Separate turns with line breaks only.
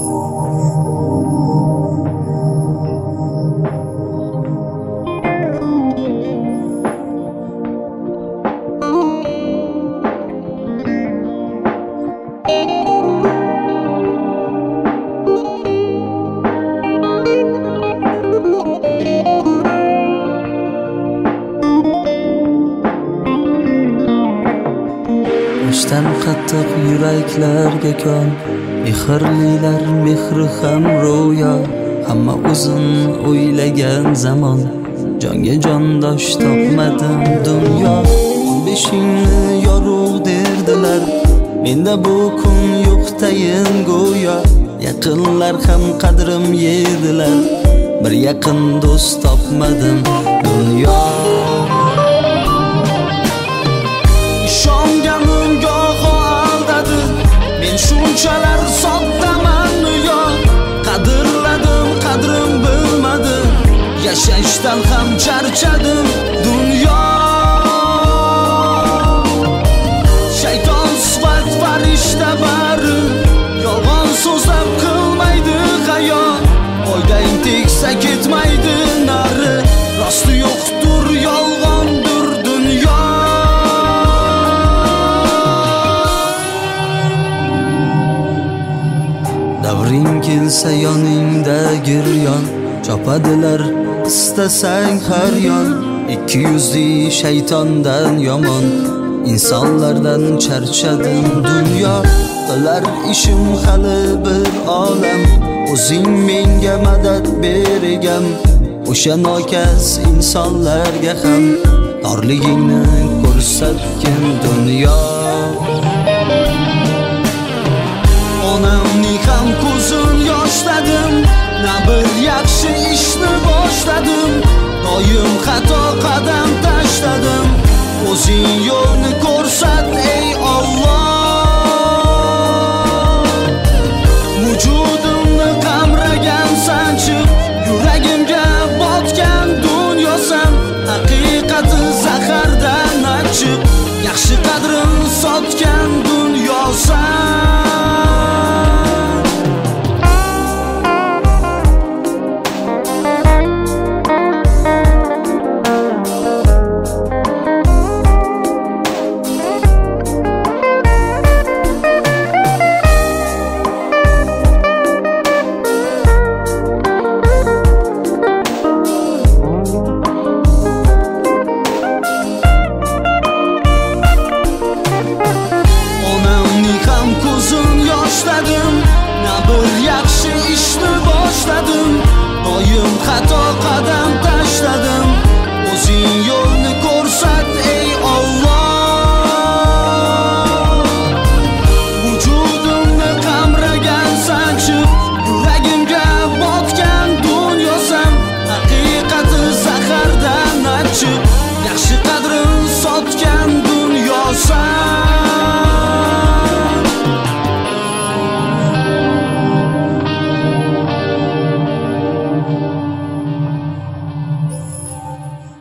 Ishdan qattiq yuraklarga kon, mehrlilar mehri ham ro'yo. Hamma o'zin o'ylagan zamon, jonga jondosh topmadim dunyo. 15ingni yorug' derdilar, menda bu kun yo'qtayin go'yo. Yaqinlar ham qadrim yedilar, bir yaqin do'st topmadim dunyo. Ishonganim goho aldadi, men shunchalar soddaman yo. Qadrladim, qadrim bilmadim, yashashdan ham charchadim dunyo. Shayton sifat farishta bari, yolg'on so'zlab qilmaydi hayo. Oydayn tegsa ketmaydi nari, rosti yo'qdir, yolg'ondir dunyo. Davring kelsa yoningda giryon, chopadilar istasang har yon. 200 shaytondan yomon, insonlardan charchadim dunyo. Qilar ishim hali bir olam, o'zing menga madad bergam. O'sha nokas insonlarga ham torligingni ko'rsatgin dunyo. Onamning ham ko'zin yoshladim, na bir yaxshi ishni boshladim. Doim xato qadam tashladim, o'zing yo'lni ko'rsat ey